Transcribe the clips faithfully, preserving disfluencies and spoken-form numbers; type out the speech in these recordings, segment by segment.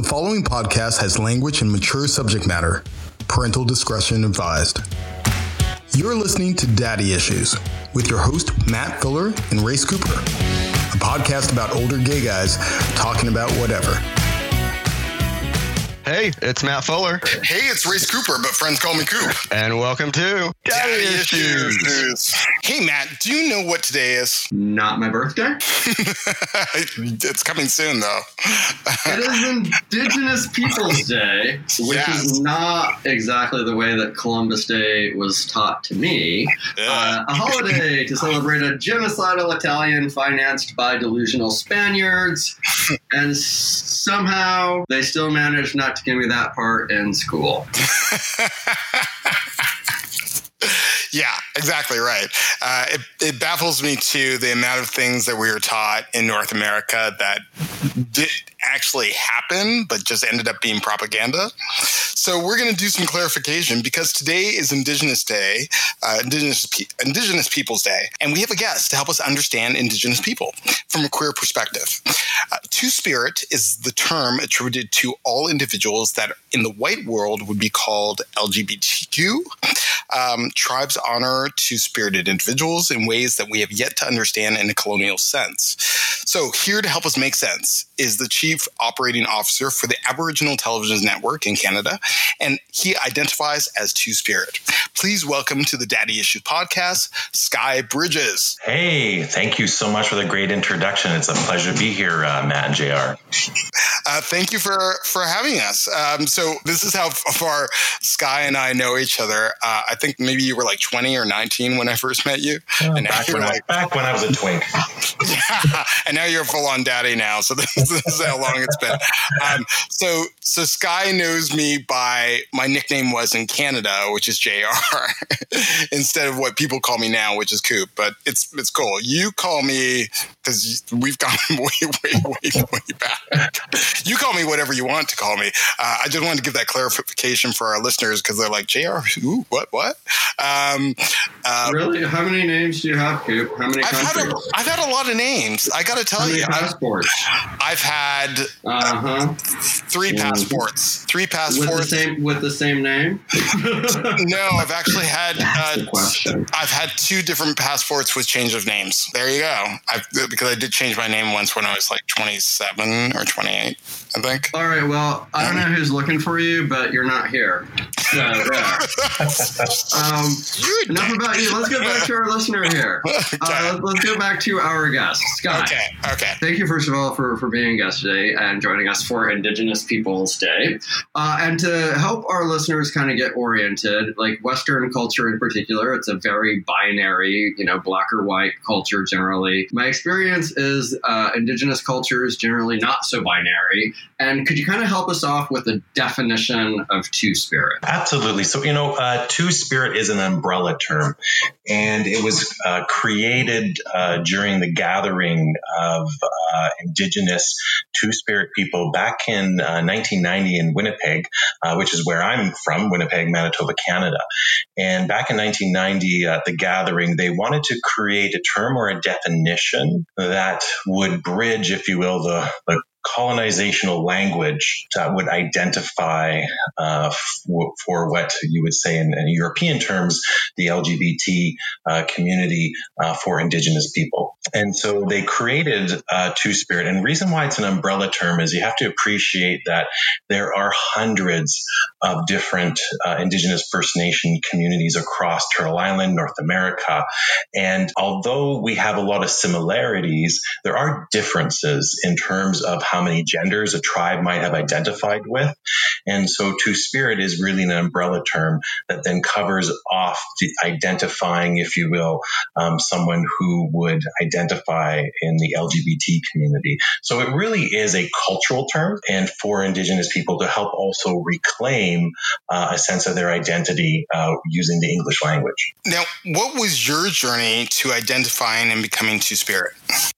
following podcast has language and mature subject matter. Parental discretion advised. You're listening to Daddy Issues with your host, Matt Fuller and Race Cooper, a podcast about older gay guys talking about whatever. Hey, it's Matt Fuller. Hey, it's Race Cooper, but friends call me Coop. And welcome to Daddy, Daddy Issues. Issues. Hey, Matt, do you know what today is? Not my birthday. It's coming soon, though. It is Indigenous Peoples Day, which yes. is not exactly the way that Columbus Day was taught to me. Yeah. Uh, a holiday to celebrate a genocidal Italian financed by delusional Spaniards. And somehow they still managed not to give me that part in school. Yeah, exactly right. Uh, it, it baffles me, too, the amount of things that we were taught in North America that did actually happen, but just ended up being propaganda. So we're going to do some clarification because today is Indigenous Day, uh, Indigenous Pe- Indigenous Peoples Day, and we have a guest to help us understand Indigenous people from a queer perspective. Uh, Two-Spirit is the term attributed to all individuals that in the white world would be called L G B T Q. Um, tribes honor two-spirited individuals in ways that we have yet to understand in a colonial sense. So here to help us make sense is the Chief Operating Officer for the Aboriginal Television Network in Canada, and he identifies as Two-Spirit. Please welcome to the Daddy Issues podcast, Sky Bridges. Hey, thank you so much for the great introduction. It's a pleasure to be here, uh, Matt and J R. Uh, thank you for, for having us. Um, so this is how far Sky and I know each other. Uh, I think maybe you were like twenty or nineteen when I first met you. Oh, and back, when like, I, back when I was a twink. Yeah, and now you're a full-on daddy now. So this, this is how long it's been. Um, so so Sky knows me by my nickname was in Canada, which is J R, instead of what people call me now, which is Coop. But it's it's cool. You call me because we've gone way, way, way, way back. You call me whatever you want to call me. Uh, I just wanted to give that clarification for our listeners because they're like, J R, who, what, what? Um, uh, really? How many names do you have, Coop? How many I've countries? Had a, I've had a lot of names. I got to tell How many you. passports? I've had uh-huh. three passports. Three passports. With the same, with the same name? No, I've actually had That's uh, the question. I've had two different passports with change of names. There you go. I've, because I did change my name once when I was like twenty-seven or twenty-eight, I think. All right. Well, I don't know who's looking for you, but you're not here. So, yeah. um, enough about you. Let's get back to our listener here. Uh, let's go back to our guest, Scott. Okay. Okay. Thank you, first of all, for, for being a guest today and joining us for Indigenous Peoples Day. Uh, and to help our listeners kind of get oriented, like Western culture in particular, it's a very binary, you know, black or white culture generally. My experience is uh, Indigenous culture is generally not so binary. And could you kind of help us off with a definition of Two-Spirit? Absolutely. So, you know, uh, Two-Spirit is an umbrella term, and it was uh, created uh, during the gathering of uh, Indigenous Two-Spirit people back in uh, nineteen ninety in Winnipeg, uh, which is where I'm from, Winnipeg, Manitoba, Canada. And back in nineteen ninety at the gathering, they wanted to create a term or a definition that would bridge, if you will, the, the colonizational language that would identify uh, f- for what you would say in, in European terms, the L G B T uh, community uh, for Indigenous people. And so they created uh, Two-Spirit. And the reason why it's an umbrella term is you have to appreciate that there are hundreds of different uh, Indigenous First Nation communities across Turtle Island, North America. And although we have a lot of similarities, there are differences in terms of how many genders a tribe might have identified with. And so Two-Spirit is really an umbrella term that then covers off the identifying, if you will, um, someone who would identify in the L G B T community. So it really is a cultural term, and for Indigenous people to help also reclaim uh, a sense of their identity uh, using the English language. Now, what was your journey to identifying and becoming Two-Spirit?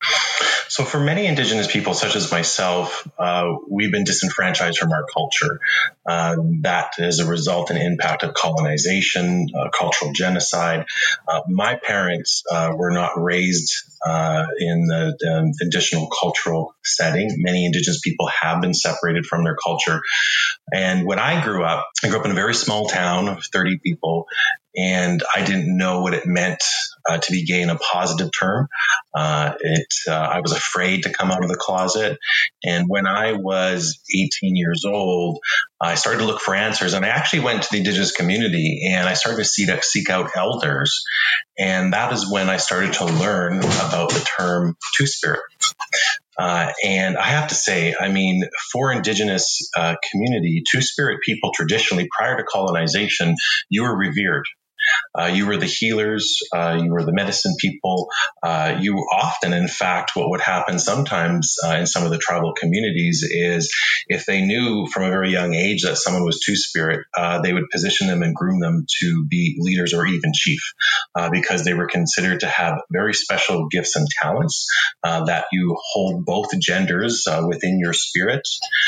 So for many Indigenous people, such as myself, uh, we've been disenfranchised from our culture. uh, that is a result and impact of colonization, uh, cultural genocide. Uh, my parents uh, were not raised uh, in the, the traditional cultural setting. Many Indigenous people have been separated from their culture. And when I grew up, I grew up in a very small town of thirty people, and I didn't know what it meant uh, to be gay in a positive term. Uh, it, uh, I was afraid to come out of the closet. And when I was eighteen years old, I started to look for answers. And I actually went to the Indigenous community and I started to seek, seek out elders. And that is when I started to learn about the term Two-Spirit. Uh, and I have to say, I mean, for Indigenous uh, community, Two-Spirit people traditionally, prior to colonization, you were revered. Uh, you were the healers. Uh, you were the medicine people. Uh, you often, in fact, what would happen sometimes uh, in some of the tribal communities is if they knew from a very young age that someone was Two-Spirit, uh, they would position them and groom them to be leaders or even chief uh, because they were considered to have very special gifts and talents uh, that you hold both genders uh, within your spirit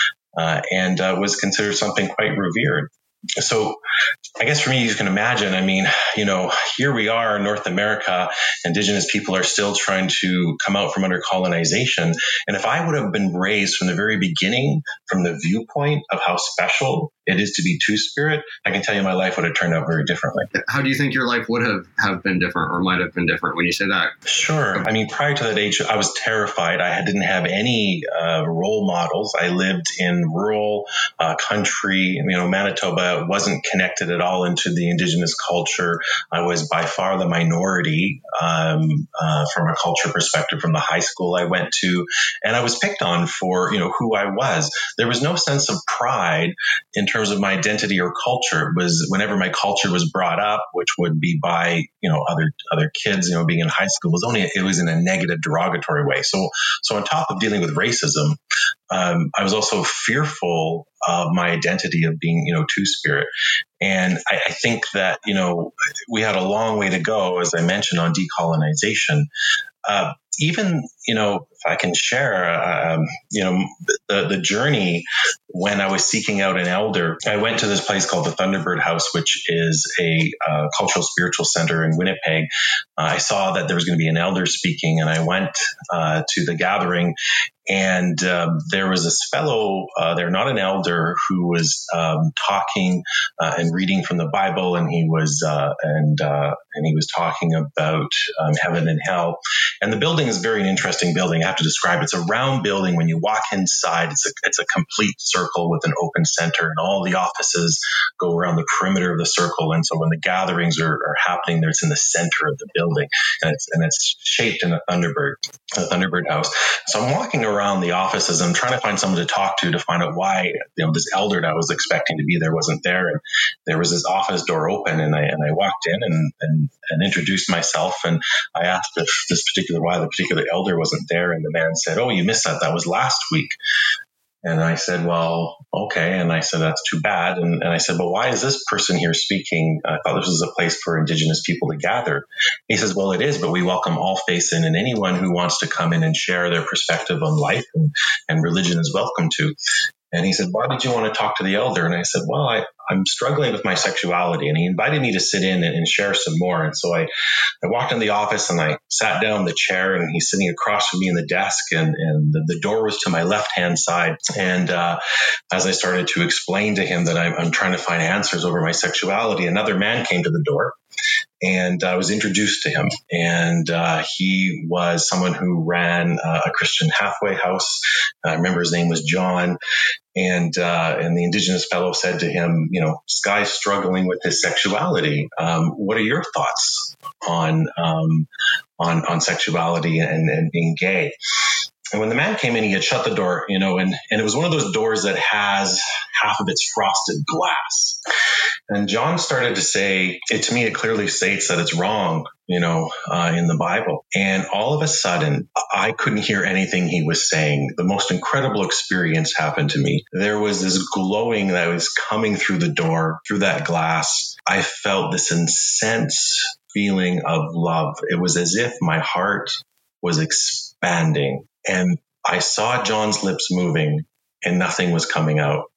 uh, and uh, was considered something quite revered. So I guess for me, you can imagine, I mean, you know, here we are in North America, Indigenous people are still trying to come out from under colonization. And if I would have been raised from the very beginning from the viewpoint of how special it is to be Two-Spirit, I can tell you my life would have turned out very differently. How do you think your life would have, have been different or might have been different when you say that? Sure. I mean, prior to that age, I was terrified. I didn't have any uh, role models. I lived in rural uh, country. You know, Manitoba wasn't connected at all into the Indigenous culture. I was by far the minority um, uh, from a culture perspective from the high school I went to. And I was picked on for, you know, who I was. There was no sense of pride in terms of my identity or culture. It was whenever my culture was brought up, which would be by, you know, other other kids, you know, being in high school, was only it was in a negative, derogatory way. So, so on top of dealing with racism, um, I was also fearful of my identity of being, you know, Two-Spirit. And I, I think that, you know, we had a long way to go, as I mentioned, on decolonization. Uh, even, you know, if I can share, um, you know, the, the journey when I was seeking out an elder, I went to this place called the Thunderbird House, which is a uh, cultural spiritual center in Winnipeg. Uh, I saw that there was going to be an elder speaking, and I went uh, to the gathering. And um, there was this fellow uh, there, not an elder, who was um, talking uh, and reading from the Bible, and he was uh, and uh, and he was talking about um, heaven and hell. And the building is a very interesting building. I have to describe it. It's a round building. When you walk inside, it's a it's a complete circle with an open center, and all the offices go around the perimeter of the circle. And so when the gatherings are, are happening, it's in the center of the building, and it's and it's shaped in a Thunderbird, a Thunderbird house. So I'm walking around around the offices. I'm trying to find someone to talk to to find out why, you know, this elder that I was expecting to be there wasn't there. And there was this office door open, and I and I walked in and and, and introduced myself, and I asked if this particular why the particular elder wasn't there, and the man said, "Oh, you missed that. That was last week." And I said, well, okay. And I said, that's too bad. And, and I said, well, why is this person here speaking? I thought this was a place for Indigenous people to gather. He says, well, it is, but we welcome all faiths in, and anyone who wants to come in and share their perspective on life and, and religion is welcome to. And he said, why did you want to talk to the elder? And I said, well, I, I'm struggling with my sexuality. And he invited me to sit in and, and share some more. And so I, I walked in the office and I sat down in the chair, and he's sitting across from me in the desk, and, and the, the door was to my left-hand side. And uh, as I started to explain to him that I'm, I'm trying to find answers over my sexuality, another man came to the door. And I was introduced to him, and uh, he was someone who ran uh, a Christian halfway house. I remember his name was John, and uh, and the Indigenous fellow said to him, you know, this guy's struggling with his sexuality. Um, what are your thoughts on um, on on sexuality and, and being gay? And when the man came in, he had shut the door, you know, and, and it was one of those doors that has half of its frosted glass. And John started to say, it to me, it clearly states that it's wrong, you know, uh, in the Bible. And all of a sudden, I couldn't hear anything he was saying. The most incredible experience happened to me. There was this glowing that was coming through the door, through that glass. I felt this intense feeling of love. It was as if my heart was expanding. And I saw John's lips moving, and nothing was coming out.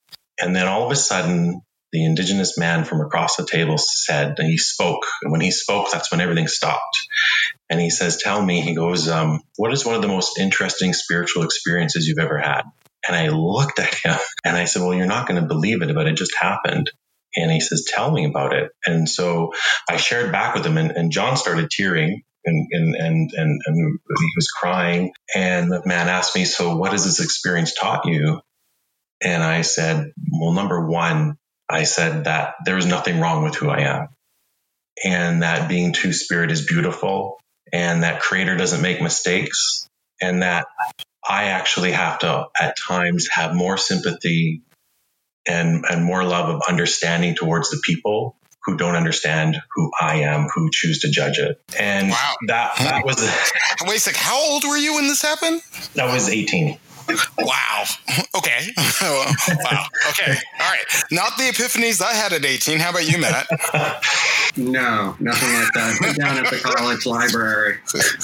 And then all of a sudden, the Indigenous man from across the table said, and he spoke. And when he spoke, that's when everything stopped. And he says, tell me, he goes, um, what is one of the most interesting spiritual experiences you've ever had? And I looked at him and I said, well, you're not going to believe it, but it just happened. And he says, tell me about it. And so I shared back with him, and, and John started tearing. And, and, and, and, and he was crying. And the man asked me, so what has this experience taught you? And I said, well, number one, I said that there is nothing wrong with who I am, and that being two-spirit is beautiful, and that Creator doesn't make mistakes, and that I actually have to at times have more sympathy and, and more love of understanding towards the people who don't understand who I am, who choose to judge it. And wow. that that was wait a sec, how old were you when this happened? That was eighteen. Wow. Okay. Wow. Okay. All right. Not the epiphanies I had at eighteen. How about you, Matt? No, nothing like that. Put down at the college library.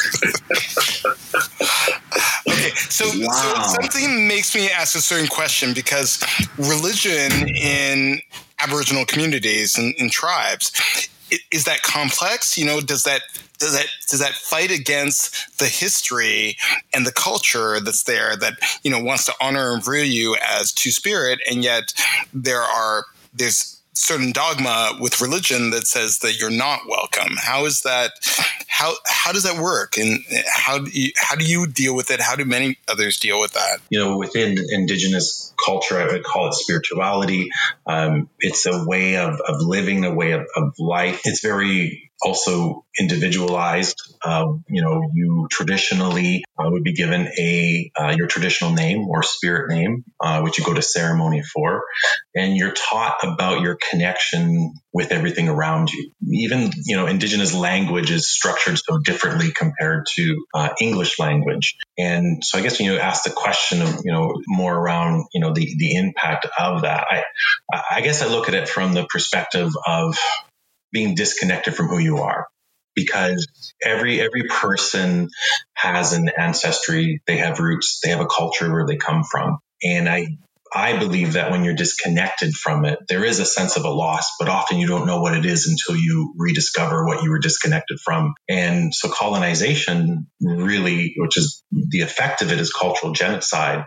Okay, so, wow. so something makes me ask a certain question, because religion in Aboriginal communities and, and tribes, is that complex? You know, does that does that does that fight against the history and the culture that's there that, you know, wants to honor and view you as two-spirit, and yet there are there's certain dogma with religion that says that you're not welcome? How is that? How how does that work? And how do you, how do you deal with it? How do many others deal with that? You know, within Indigenous culture, I would call it spirituality. Um, it's a way of, of living, a way of, of life. It's very also individualized. Uh, you know, you traditionally uh, would be given a uh, your traditional name or spirit name, uh, which you go to ceremony for, and you're taught about your connection with everything around you. Even, you know, Indigenous language is structured so differently compared to uh, English language. And so I guess when you ask the question of, you know, more around, you know, the, the impact of that, I, I guess I look at it from the perspective of being disconnected from who you are, because every every person has an ancestry, they have roots, they have a culture where they come from. And I I believe that when you're disconnected from it, there is a sense of a loss, but often you don't know what it is until you rediscover what you were disconnected from. And so colonization really, which is the effect of it, is cultural genocide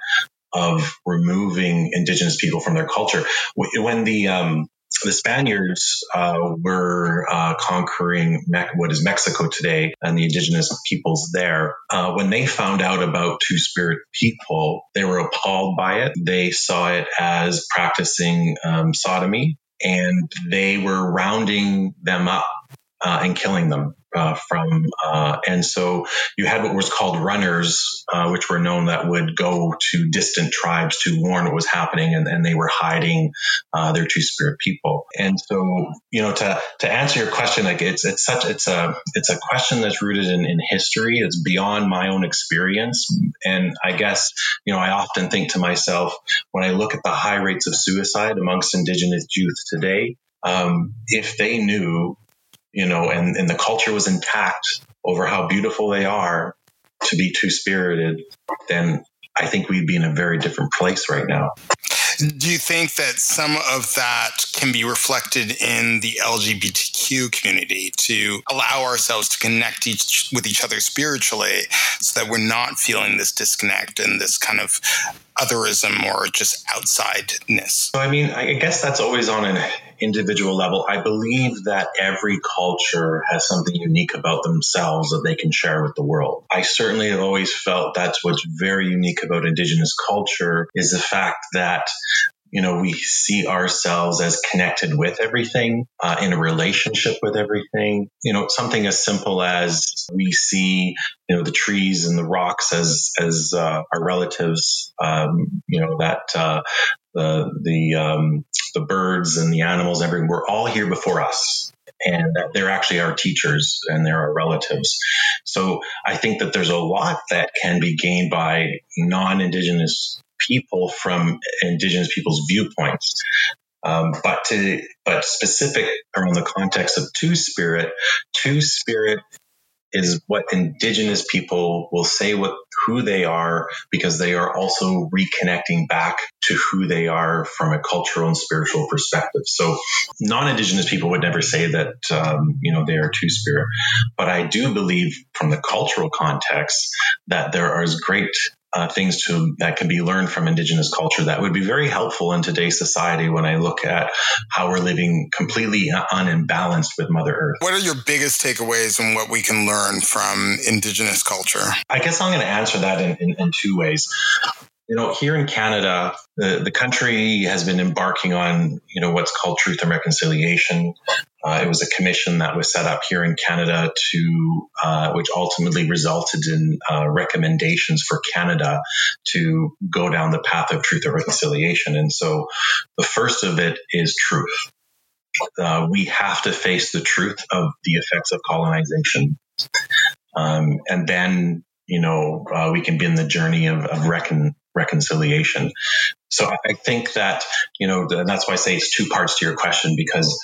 of removing Indigenous people from their culture. When the um, The Spaniards uh, were uh, conquering Me- what is Mexico today and the indigenous peoples there. Uh, when they found out about two-spirit people, they were appalled by it. They saw it as practicing um, sodomy, and they were rounding them up uh, and killing them. Uh, from uh, and so you had what was called runners, uh, which were known that would go to distant tribes to warn what was happening, and, and they were hiding uh, their two-spirit people. And so, you know, to to answer your question, like it's it's such it's a it's a question that's rooted in, in history. It's beyond my own experience, and I guess, you know, I often think to myself when I look at the high rates of suicide amongst Indigenous youth today, um, if they knew, you know, and, and the culture was intact over how beautiful they are to be two-spirited, then I think we'd be in a very different place right now. Do you think that some of that can be reflected in the L G B T Q community to allow ourselves to connect each, with each other spiritually, so that we're not feeling this disconnect and this kind of otherism or just outsideness? So, I mean, I guess that's always on an individual level. I believe that every culture has something unique about themselves that they can share with the world. I certainly have always felt that's what's very unique about Indigenous culture, is the fact that, you know, we see ourselves as connected with everything, uh, in a relationship with everything. You know, something as simple as we see, you know, the trees and the rocks as as uh, our relatives. Um, you know, that uh, the the um, the birds and the animals, everything. We're all here before us, and that they're actually our teachers and they're our relatives. So I think that there's a lot that can be gained by non-Indigenous people from Indigenous people's viewpoints. Um, but to, but specific around the context of two-spirit, two-spirit is what indigenous people will say what who they are, because they are also reconnecting back to who they are from a cultural and spiritual perspective. So non-indigenous people would never say that, um, you know, they are two-spirit. But I do believe from the cultural context that there are great Uh, things to that can be learned from indigenous culture that would be very helpful in today's society when I look at how we're living completely unimbalanced with Mother Earth. What are your biggest takeaways and what we can learn from indigenous culture? I guess I'm going to answer that in, in, in two ways. You know, here in Canada, the, the country has been embarking on, you know, what's called Truth and Reconciliation. Uh, it was a commission that was set up here in Canada to, uh, which ultimately resulted in uh, recommendations for Canada to go down the path of truth and reconciliation. And so the first of it is truth. Uh, we have to face the truth of the effects of colonization. Um, and then, you know, uh, we can begin the journey of, of recon, reconciliation. So I think that, you know, the, that's why I say it's two parts to your question, because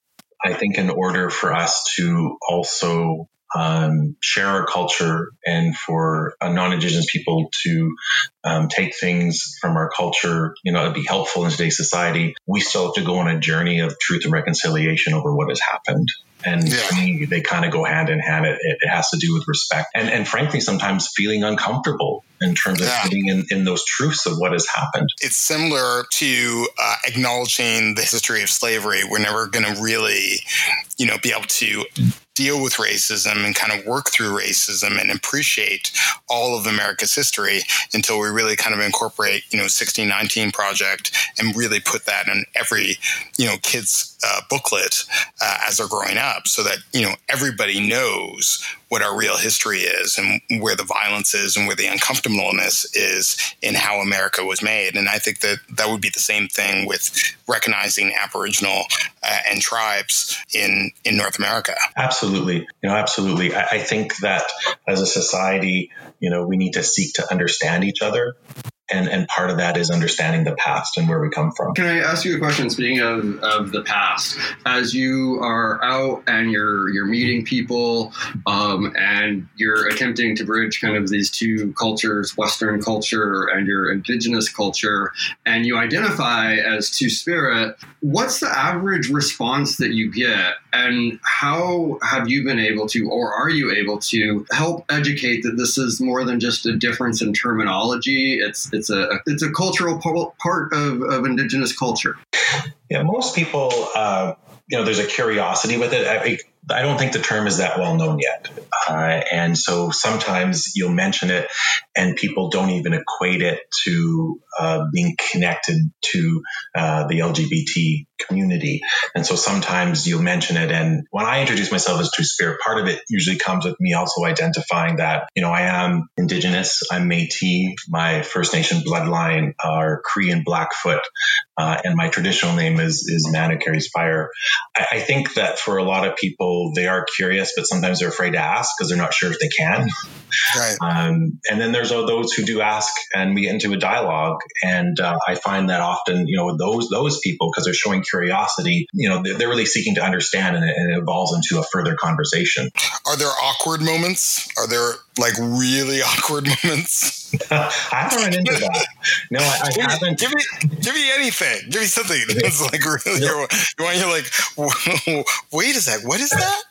I think in order for us to also um, share our culture and for uh, non-Indigenous people to um, take things from our culture, you know, it'd be helpful in today's society, we still have to go on a journey of truth and reconciliation over what has happened. And yeah. to me, they kind of go hand in hand. It, it has to do with respect. And, and frankly, sometimes feeling uncomfortable in terms of yeah. sitting in, in those truths of what has happened. It's similar to uh, acknowledging the history of slavery. We're never going to really, you know, be able to deal with racism and kind of work through racism and appreciate all of America's history until we really kind of incorporate, you know, sixteen nineteen Project and really put that in every, you know, kid's uh, booklet uh, as they're growing up, so that, you know, everybody knows what our real history is and where the violence is and where the uncomfortableness is in how America was made. And I think that that would be the same thing with recognizing Aboriginal uh, and tribes in, in North America. Absolutely. You know, absolutely. I, I think that as a society, you know, we need to seek to understand each other. And, and part of that is understanding the past and where we come from. Can I ask you a question? Speaking of, of the past, as you are out and you're you're meeting people um, and you're attempting to bridge kind of these two cultures, Western culture and your Indigenous culture, and you identify as Two-Spirit, what's the average response that you get? And how have you been able to, or are you able to, help educate that this is more than just a difference in terminology? It's it's a it's a cultural part of, of Indigenous culture. Yeah, most people, uh, you know, there's a curiosity with it. I, I don't think the term is that well known yet. Uh, and so sometimes you'll mention it and people don't even equate it to uh, being connected to uh, the L G B T community. And so sometimes you'll mention it. And when I introduce myself as Two-Spirit, part of it usually comes with me also identifying that, you know, I am Indigenous, I'm Métis, my First Nation bloodline are Cree and Blackfoot, uh, and my traditional name is, is Man Who Carries Fire. I, I think that for a lot of people, they are curious, but sometimes they're afraid to ask because they're not sure if they can. Right. Um, and then there's those who do ask, and we get into a dialogue. And uh, I find that often, you know, those those people, because they're showing curiosity, you know, they're, they're really seeking to understand, and it, and it evolves into a further conversation. Are there awkward moments? Are there like really awkward moments? I haven't run into that. No, I, I give me, haven't. Give me, give me anything. Give me something that's like really. You're, you're, you're like, wait a sec, what is that?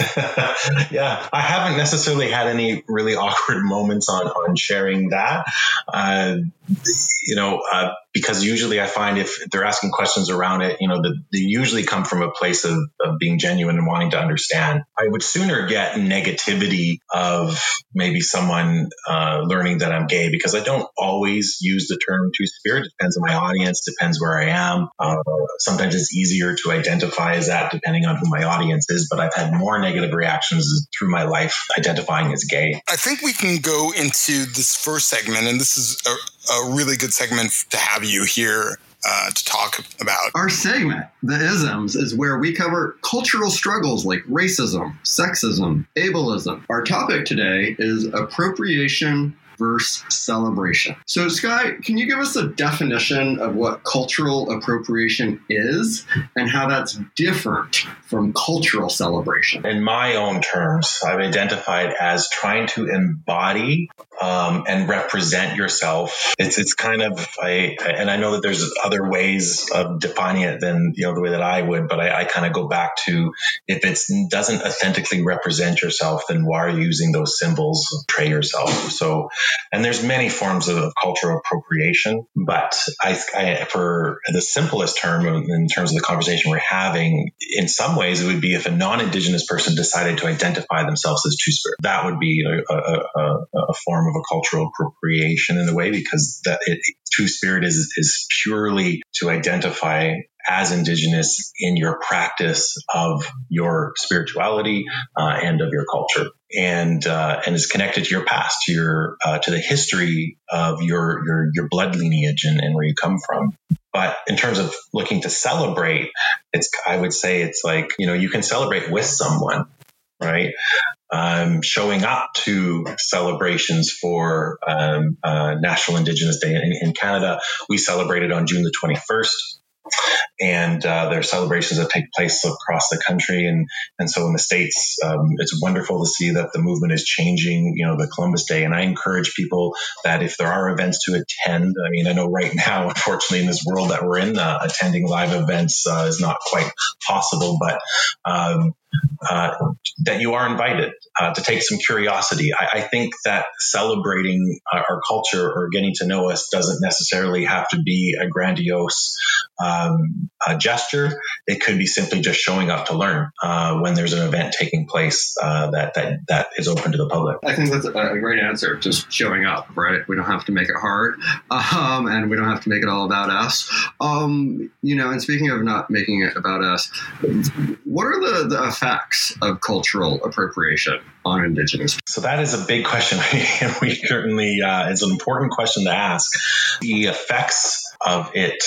Yeah, I haven't necessarily had any really awkward moments on on sharing that. Uh, you know, uh, because usually I find if they're asking questions around it, you know, the, they usually come from a place of, of being genuine and wanting to understand. I would sooner get negativity of maybe someone uh, learning that I'm gay, because I don't always use the term Two-Spirit. It depends on my audience, depends where I am. Uh, sometimes it's easier to identify as that depending on who my audience is, but I've had more negative reactions through my life identifying as gay. I think we can go into this first segment, and this is a, a really good segment to have you here uh, to talk about. Our segment, The Isms, is where we cover cultural struggles like racism, sexism, ableism. Our topic today is appropriation diverse celebration. So, Sky, can you give us a definition of what cultural appropriation is and how that's different from cultural celebration? In my own terms, I've identified as trying to embody um, and represent yourself. It's it's kind of a, and I know that there's other ways of defining it than you know the way that I would, but I, I kind of go back to if it doesn't authentically represent yourself, then why are you using those symbols to portray yourself? So, and there's many forms of, of cultural appropriation, but I, I, for the simplest term in terms of the conversation we're having, in some ways it would be if a non-Indigenous person decided to identify themselves as Two-Spirit. That would be a, a, a, a form of a cultural appropriation in a way, because that it, Two-Spirit is is purely to identify as Indigenous in your practice of your spirituality uh, and of your culture, and uh, and is connected to your past, to your uh, to the history of your your your blood lineage and, and where you come from. But in terms of looking to celebrate, it's I would say it's like, you know, you can celebrate with someone, right? Um, showing up to celebrations for um, uh, National Indigenous Day in, in Canada. We celebrated on June the twenty-first. And uh, there are celebrations that take place across the country. And, and so in the States, um, it's wonderful to see that the movement is changing, you know, the Columbus Day. And I encourage people that if there are events to attend, I mean, I know right now, unfortunately, in this world that we're in, uh, attending live events uh, is not quite possible, but um, uh, that you are invited uh, to take some curiosity. I, I think that celebrating uh, our culture or getting to know us doesn't necessarily have to be a grandiose um, a gesture. It could be simply just showing up to learn uh, when there's an event taking place uh, that, that that is open to the public. I think that's a great answer. Just showing up, right? We don't have to make it hard, um, and we don't have to make it all about us. Um, you know, and speaking of not making it about us, what are the, the effects of cultural appropriation on Indigenous? So that is a big question. We certainly, uh, it's an important question to ask. The effects of it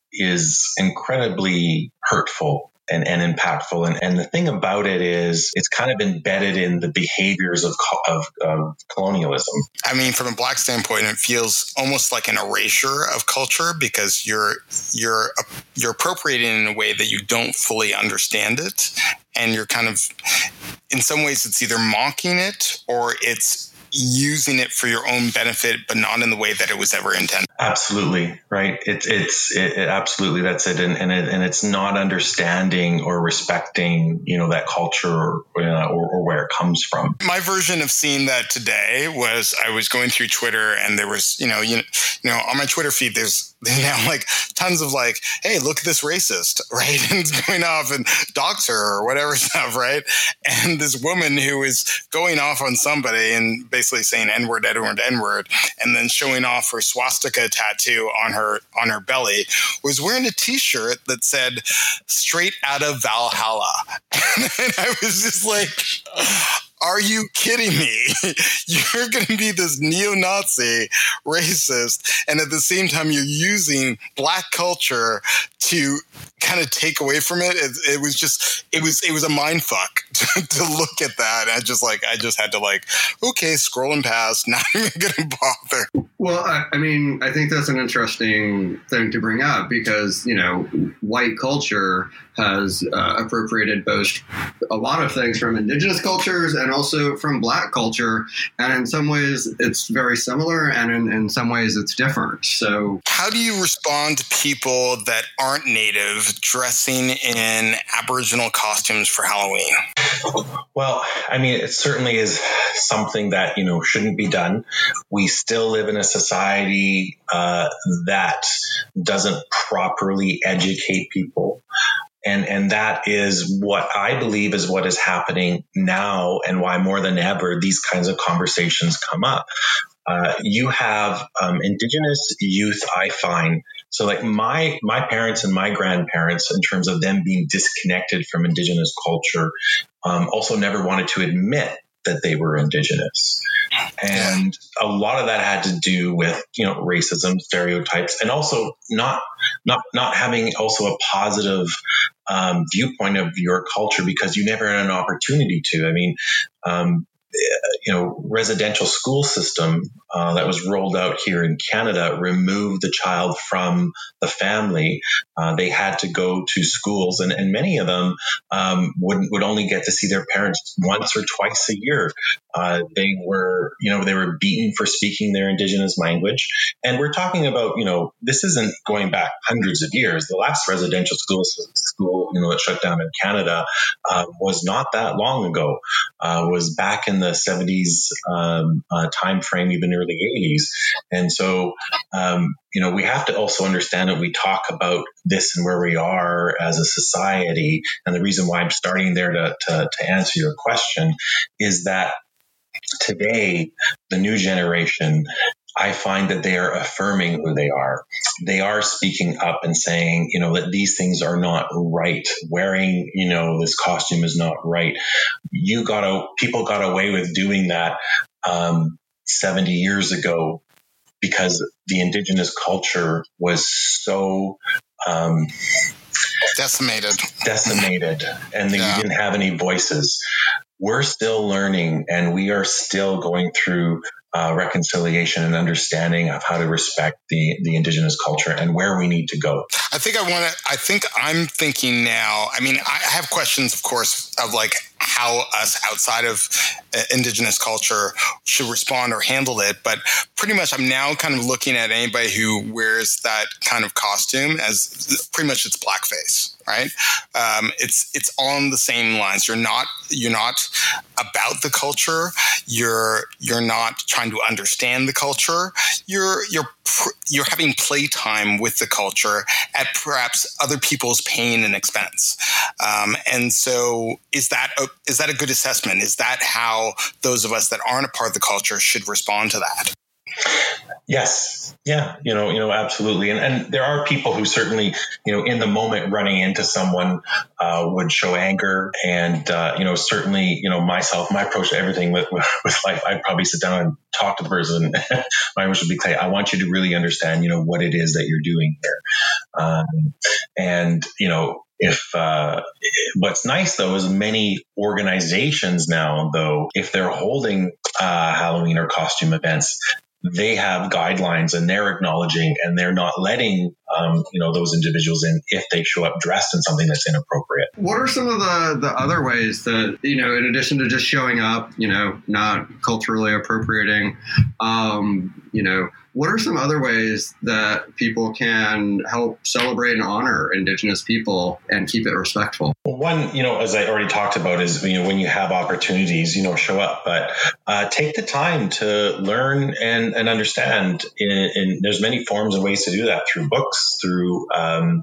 is incredibly hurtful and, and impactful. And, and the thing about it is it's kind of embedded in the behaviors of, of, of colonialism. I mean, from a Black standpoint, it feels almost like an erasure of culture because you're you're you're appropriating in a way that you don't fully understand it. And you're kind of, in some ways, it's either mocking it or it's using it for your own benefit, but not in the way that it was ever intended. Absolutely. Right. It's, it's, it, it absolutely, that's it. And, and it, and it's not understanding or respecting, you know, that culture or, uh, or, or where it comes from. My version of seeing that today was I was going through Twitter and there was, you know, you, you know, on my Twitter feed, there's, there's now like tons of like, hey, look at this racist, right? And it's going off and dox her or whatever stuff, right? And this woman who is going off on somebody and basically saying N-word, N-word, N-word, and then showing off her swastika tattoo on her on her belly, was wearing a T-shirt that said "Straight out of Valhalla," and I was just like, are you kidding me? You're going to be this neo-Nazi racist, and at the same time, you're using Black culture to kind of take away from it. It, it was just, it was, it was a mind fuck to, to look at that. And I just like, I just had to like, okay, scrolling past, not even going to bother. Well, I, I mean, I think that's an interesting thing to bring up because, you know, white culture has uh, appropriated both a lot of things from Indigenous cultures and also from Black culture. And in some ways, it's very similar, and in, in some ways, it's different. So how do you respond to people that aren't Native dressing in Aboriginal costumes for Halloween? Well, I mean, it certainly is something that, you know, shouldn't be done. We still live in a society uh, that doesn't properly educate people. And and that is what I believe is what is happening now, and why more than ever these kinds of conversations come up. Uh, you have um, Indigenous youth, I find. So like my my parents and my grandparents, in terms of them being disconnected from Indigenous culture, um, also never wanted to admit that they were Indigenous. And a lot of that had to do with, you know, racism, stereotypes, and also not not not having also a positive um, viewpoint of your culture because you never had an opportunity to. I mean, um, you know, residential school system uh, that was rolled out here in Canada removed the child from the family. Uh, they had to go to schools, and, and many of them um, would would only get to see their parents once or twice a year. Uh, they were, you know, they were beaten for speaking their Indigenous language, and we're talking about, you know, this isn't going back hundreds of years. The last residential school school, you know, that shut down in Canada uh, was not that long ago. Uh, was back in the seventies um, uh, time frame, even early eighties. And so, um, you know, we have to also understand that we talk about this and where we are as a society. And the reason why I'm starting there to, to, to answer your question is that today, the new generation, I find that they are affirming who they are. They are speaking up and saying, you know, that these things are not right. Wearing, you know, this costume is not right. You got to, people got away with doing that um, seventy years ago because the Indigenous culture was so um, decimated, decimated, and yeah. You didn't have any voices. We're still learning, and we are still going through Uh, reconciliation and understanding of how to respect the, the Indigenous culture and where we need to go. I think I want to, I think I'm thinking now, I mean, I have questions, of course, of like how us outside of uh, Indigenous culture should respond or handle it. But pretty much I'm now kind of looking at anybody who wears that kind of costume as pretty much it's blackface. Right. Um, it's it's on the same lines. You're not you're not about the culture. You're you're not trying to understand the culture. You're you're you're having playtime with the culture at perhaps other people's pain and expense. Um, and so, is that a, is that a good assessment? Is that how those of us that aren't a part of the culture should respond to that? Yes. Yeah. You know, you know, absolutely. And, and there are people who certainly, you know, in the moment running into someone uh, would show anger. And, uh, you know, certainly, you know, myself, my approach to everything with, with, with life, I'd probably sit down and talk to the person. My approach would be clear. I want you to really understand, you know, what it is that you're doing here. Um, and, you know, If uh, what's nice, though, is many organizations now, though, if they're holding uh, Halloween or costume events, they have guidelines and they're acknowledging and they're not letting, um, you know, those individuals in if they show up dressed in something that's inappropriate. What are some of the, the other ways that, you know, in addition to just showing up, you know, not culturally appropriating, um, you know, what are some other ways that people can help celebrate and honor Indigenous people and keep it respectful? Well, one, you know, as I already talked about, is, you know, when you have opportunities, you know, show up, but uh, take the time to learn and, and understand. In, in, there's many forms and ways to do that, through books, through um,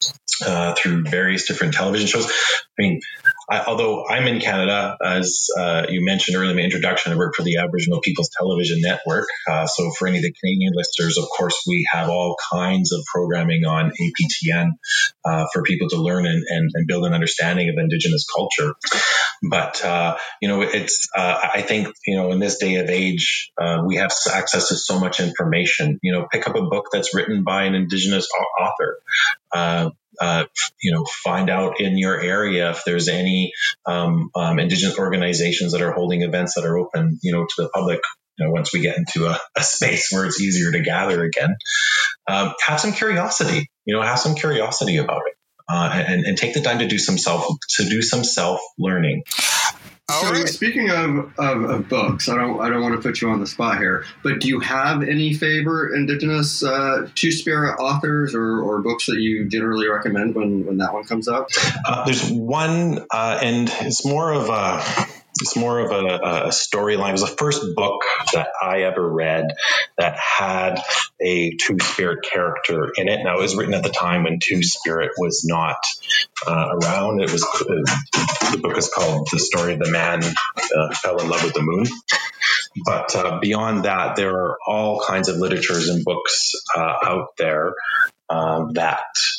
uh, through various different television shows. I mean, I, although I'm in Canada, as uh, you mentioned earlier in my introduction, I work for the Aboriginal People's Television Network. Uh, so for any of the Canadian listeners, of course, we have all kinds of programming on A P T N uh, for people to learn and, and, and build an understanding of Indigenous culture. But, uh, you know, it's, uh, I think, you know, in this day of age, uh, we have access to so much information. You know, pick up a book that's written by an Indigenous author. Uh, Uh, you know, find out in your area if there's any um, um, Indigenous organizations that are holding events that are open, you know, to the public. You know, once we get into a, a space where it's easier to gather again, um, have some curiosity. You know, have some curiosity about it, uh, and, and take the time to do some self to do some self learning. So right. Speaking of, of, of books, I don't I don't want to put you on the spot here, but do you have any favorite Indigenous uh, Two-Spirit authors or, or books that you generally recommend when, when that one comes out? Uh, there's one, uh, and it's more of a it's more of a, a storyline. It was the first book that I ever read that had a Two-Spirit character in it. Now, it was written at the time when Two-Spirit was not uh, around. It was uh, the book is called The Story of the Man uh, Fell in Love with the Moon. But uh, beyond that, there are all kinds of literatures and books uh, out there uh, that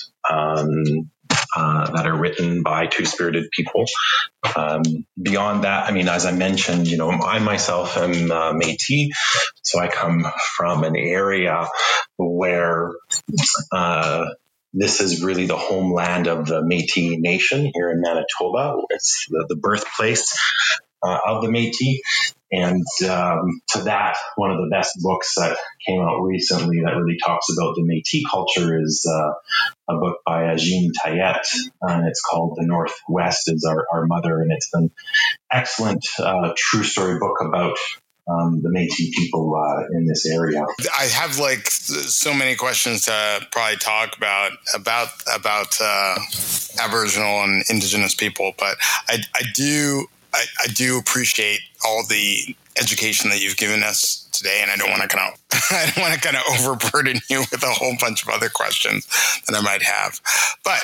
um, uh, that are written by two-spirited people. Um, beyond that, I mean, as I mentioned, you know, I myself am uh, Métis, so I come from an area where uh, this is really the homeland of the Métis Nation here in Manitoba. It's the, the birthplace uh, of the Métis. And um, to that, one of the best books that came out recently that really talks about the Métis culture is uh, a book by uh, Jean Tayet, and it's called The Northwest is Our, Our Mother, and it's an excellent uh, true story book about um, the Métis people uh, in this area. I have like so many questions to probably talk about about about uh, Aboriginal and Indigenous people, but I, I do I, I do appreciate all the education that you've given us today, and I don't want to kind of I don't want to kind of overburden you with a whole bunch of other questions that I might have. But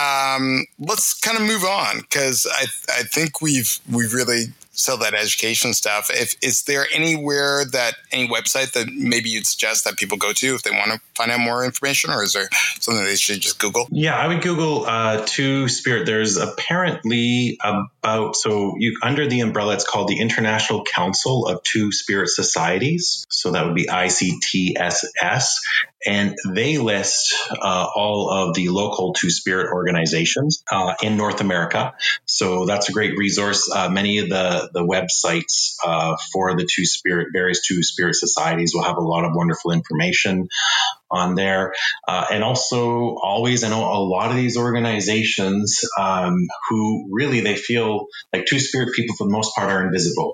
um, let's kind of move on, because I I think we've we've really settled that education stuff. If is there anywhere that any website that maybe you'd suggest that people go to if they want to find out more information, or is there something they should just Google? Yeah, I would Google uh, Two Spirit. There's apparently about so you under the umbrella, it's called the International Council of Two Spirit Societies. So that would be I C T S S. And they list uh, all of the local Two Spirit organizations uh, in North America. So that's a great resource. Uh, many of the, the websites uh, for the Two Spirit, various Two Spirit societies will have a lot of wonderful information on there. Uh, and also always, I know a lot of these organizations um, who really, they feel like Two Spirit people for the most part are invisible.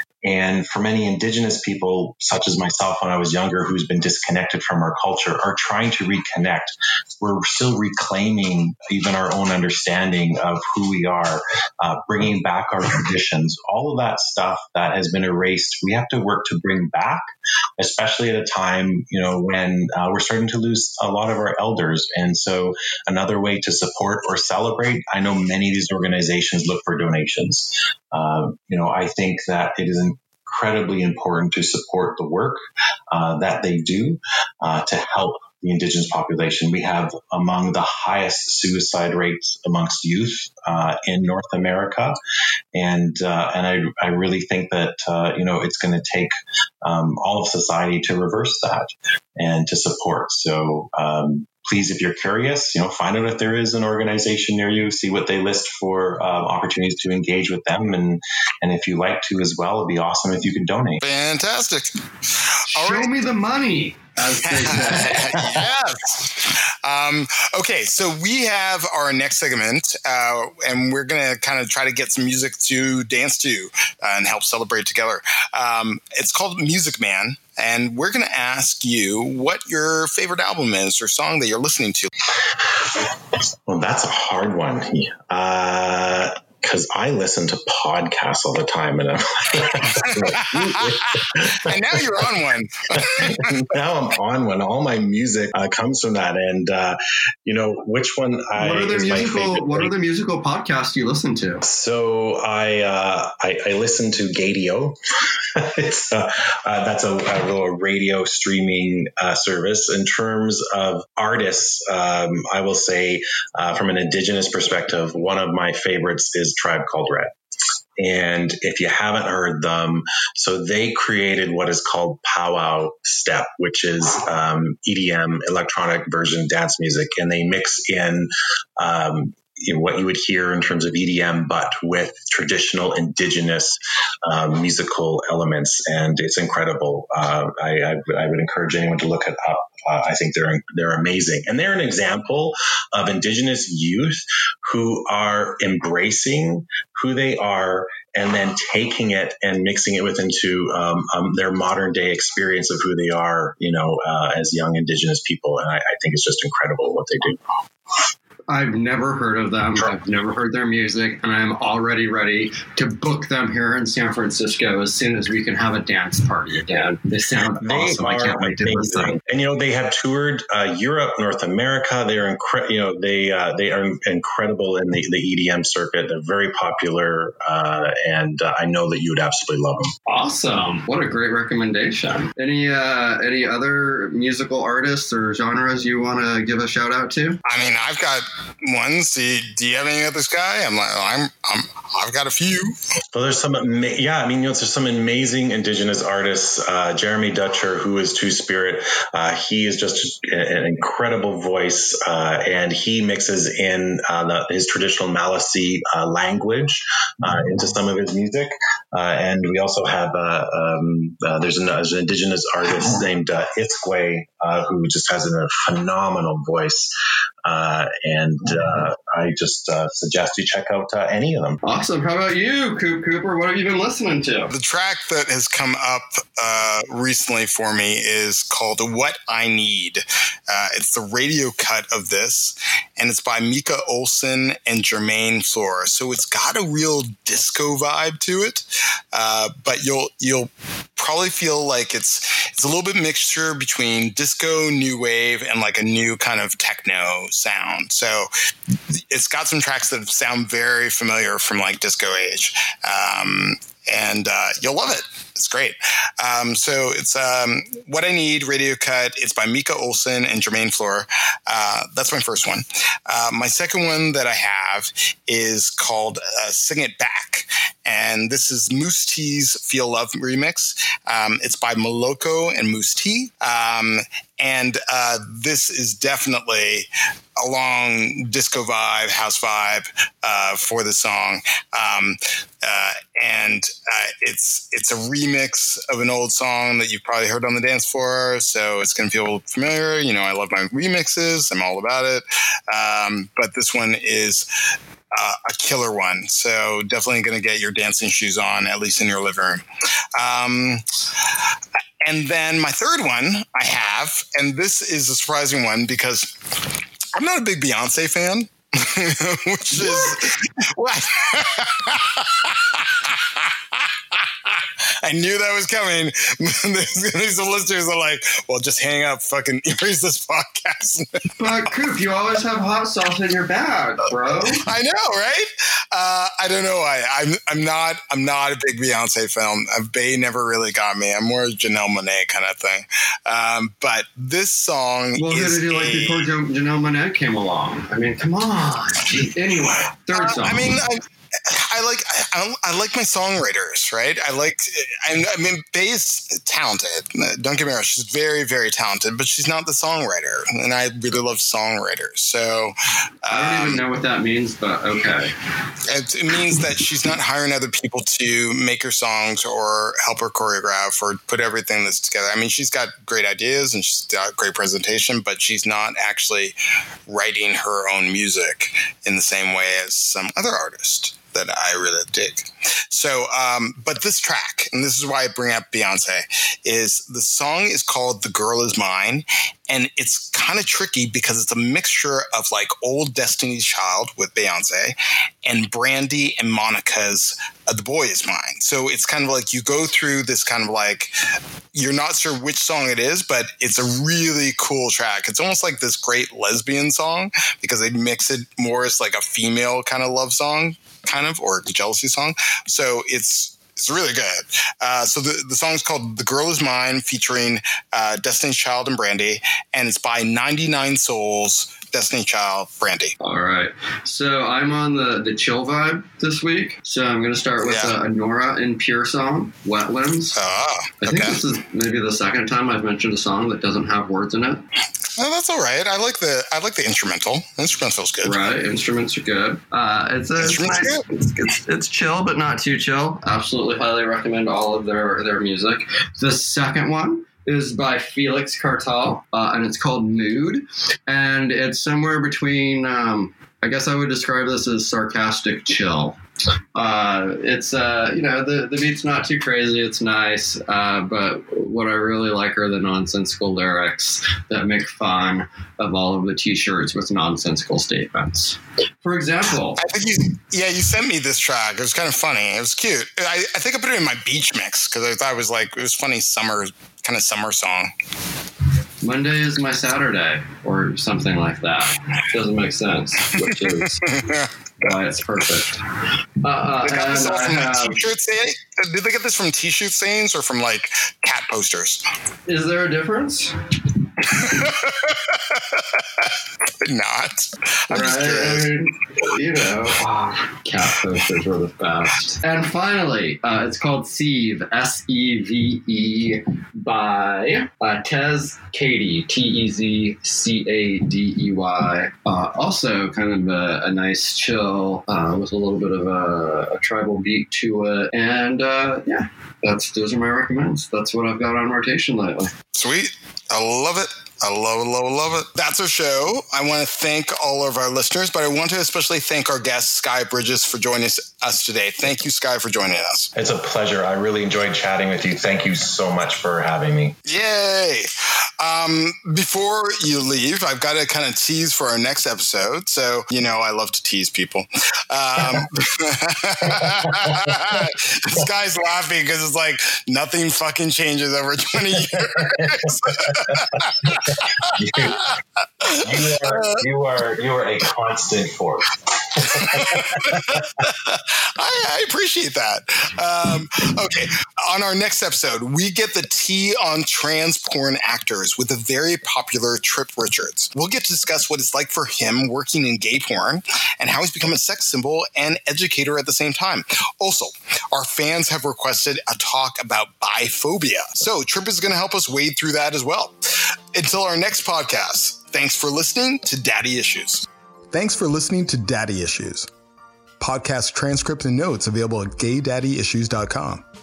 And for many Indigenous people, such as myself when I was younger, who's been disconnected from our culture, are trying to reconnect. We're still reclaiming even our own understanding of who we are, uh, bringing back our traditions, all of that stuff that has been erased. We have to work to bring back, especially at a time, you know, when uh, we're starting to lose a lot of our elders. And so another way to support or celebrate, I know many of these organizations look for donations. Uh, you know, I think that it is incredibly important to support the work uh, that they do uh, to help the Indigenous population. We have among the highest suicide rates amongst youth uh, in North America, and uh, and I I really think that uh, you know it's going to take um, all of society to reverse that and to support. So. Um, Please, if you're curious, you know, find out if there is an organization near you, see what they list for um, opportunities to engage with them. And, and if you like to as well, it'd be awesome if you could donate. Fantastic. All Show right. me the money. As they say. Yes. Um, okay, so we have our next segment, uh, and we're going to kind of try to get some music to dance to uh, and help celebrate together. Um, it's called Music Man, and we're going to ask you what your favorite album is or song that you're listening to. Well, that's a hard one. Uh, Because I listen to podcasts all the time, and I'm and now you're on one. Now I'm on one. All my music uh, comes from that, and uh, you know which one. I, what are the is musical? What thing. are the musical podcasts you listen to? So I uh, I, I listen to Gadio. it's uh, uh, that's a, a little radio streaming uh, service. In terms of artists, um, I will say uh, from an Indigenous perspective, one of my favorites is Tribe Called Red. And if you haven't heard them, so they created what is called powwow step, which is um, E D M, electronic version dance music, and they mix in um, you know, what you would hear in terms of E D M, but with traditional Indigenous um, musical elements, and it's incredible. Uh, I, I, I would encourage anyone to look it up. Uh, I think they're they're amazing, and they're an example of Indigenous youth who are embracing who they are and then taking it and mixing it with into um, um, their modern day experience of who they are, you know, uh, as young Indigenous people. And I, I think it's just incredible what they do. I've never heard of them. I've never heard their music, and I'm already ready to book them here in San Francisco as soon as we can have a dance party again. They sound they awesome. I can't wait to listen. And you know, they have toured uh, Europe, North America. They are incre- you know, they uh, they are incredible in the, the E D M circuit. They're very popular, uh, and uh, I know that you would absolutely love them. Awesome! What a great recommendation. Any uh, any other musical artists or genres you want to give a shout out to? I mean, I've got ones. Do you, do you have any of this guy? I'm like, oh, I'm, I'm, I've got a few. Well, there's some, ama- yeah, I mean, you know, there's some amazing indigenous artists. Uh, Jeremy Dutcher, who is Two Spirit, uh, he is just an incredible voice, uh, and he mixes in uh, the, his traditional Maliseet uh, language uh, into some of his music. Uh, and we also have, uh, um, uh, there's, an, there's an indigenous artist named uh, Itzquay, uh, who just has a phenomenal voice. Uh, and uh, I just uh, suggest you check out uh, any of them. Awesome. How about you, Coop Cooper? What have you been listening to? The track that has come up uh, recently for me is called What I Need. Uh, it's the radio cut of this, and it's by Mika Olson and Jermaine Flora. So it's got a real disco vibe to it, uh, but you'll you'll probably feel like it's it's a little bit mixture between disco, new wave, and like a new kind of techno sound. So it's got some tracks that sound very familiar from like disco age. Um, and uh, you'll love it. It's great. Um, so it's um, What I Need, radio cut. It's by Mika Olson and Jermaine Flora. Uh, that's my first one. Uh, my second one that I have is called uh, Sing It Back. And this is Moose T's Feel Love remix. Um, it's by Moloko and Moose T. Um, and uh, this is definitely a long disco vibe, house vibe uh, for the song. Um, uh, and uh, it's it's a remix of an old song that you've probably heard on the dance floor, so it's going to feel familiar. You know, I love my remixes. I'm all about it. Um, but this one is uh, a killer one, so definitely going to get your dancing shoes on, at least in your living room. Um, and then my third one I have, and this is a surprising one because I'm not a big Beyonce fan, which is what? I knew that was coming. There's going to be some listeners that are like, well, just hang up, fucking erase this podcast. But Coop, you always have hot sauce in your bag, bro. I know, right? Uh, I don't know why. I'm I'm not I'm not a big Beyonce fan. Uh, Bey never really got me. I'm more a Janelle Monáe kind of thing. Um, but this song well, is who did you like a, before Janelle Monáe came along? I mean, come on. Anyway, third uh, song. I mean, I, I like I, I like my songwriters, right? I like I, I mean, Bey is talented. Don't get me wrong; she's very, very talented, but she's not the songwriter, and I really love songwriters. So um, I don't even know what that means, but okay. It, it means that she's not hiring other people to make her songs or help her choreograph or put everything that's together. I mean, she's got great ideas and she's got great presentation, but she's not actually writing her own music in the same way as some other artist that I really dig. So, um, but this track, and this is why I bring up Beyonce, is the song is called The Girl Is Mine. And it's kind of tricky because it's a mixture of like old Destiny's Child with Beyonce and Brandy and Monica's uh, The Boy Is Mine. So it's kind of like you go through this kind of like, you're not sure which song it is, but it's a really cool track. It's almost like this great lesbian song because they mix it more as like a female kind of love song, kind of, or jealousy song. So it's it's really good. Uh, so the, the song is called The Girl Is Mine, featuring uh, Destiny's Child and Brandy, and it's by ninety-nine Souls, Destiny's Child, Brandy. All right. So I'm on the, the chill vibe this week. So I'm going to start with Yeah. uh, a Nora and Pure song, Wetlands. Ah, I think okay. this is maybe the second time I've mentioned a song that doesn't have words in it. Oh, that's all right. I like the I like the instrumental. The instrumental's good. Right, instruments are good. Uh, it's a, it's, Instruments nice. are good. It's, it's it's chill, but not too chill. Absolutely, highly recommend all of their their music. The second one is by Felix Cartal, uh, and it's called Mood, and it's somewhere between. Um, I guess I would describe this as sarcastic chill. Uh, it's uh, you know the the beat's not too crazy. It's nice, uh, but what I really like are the nonsensical lyrics that make fun of all of the T-shirts with nonsensical statements. For example, I think you yeah you sent me this track. It was kind of funny. It was cute. I, I think I put it in my beach mix because I thought it was like it was funny summer kind of summer song. Monday is my Saturday, or something like that. Doesn't make sense, which is why it's perfect. Uh, uh, They got and this all I from have, t-shirt say- Did they get this from t-shirt sayings or from like cat posters? is there a difference? not. I'm right? just curious. I mean, you know, oh, cat posters were the best. And finally, uh, it's called Sieve, S E V E, by uh, Tez Katie, T E Z C A D E Y. Uh, also, kind of a, a nice chill uh, with a little bit of a, a tribal beat to it. And uh, yeah, that's those are my recommends. That's what I've got on rotation lately. Sweet. I love it. I love it, love it, love it. That's our show. I want to thank all of our listeners, but I want to especially thank our guest, Sky Bridges, for joining us today. Thank you, Sky, for joining us. It's a pleasure. I really enjoyed chatting with you. Thank you so much for having me. Yay. Um, before you leave, I've got to kind of tease for our next episode. So, you know, I love to tease people. Um, Sky's laughing because it's like nothing fucking changes over twenty years. you, you, are, you are you are a constant force. I, I appreciate that. Um, okay, on our next episode, we get the tea on trans porn actors with the very popular Trip Richards. We'll get to discuss what it's like for him working in gay porn and how he's become a sex symbol and educator at the same time. Also, our fans have requested a talk about biphobia, so Trip is going to help us wade through that as well. Until our next podcast, thanks for listening to Daddy Issues. Thanks for listening to Daddy Issues. Podcast transcript and notes available at gay daddy issues dot com.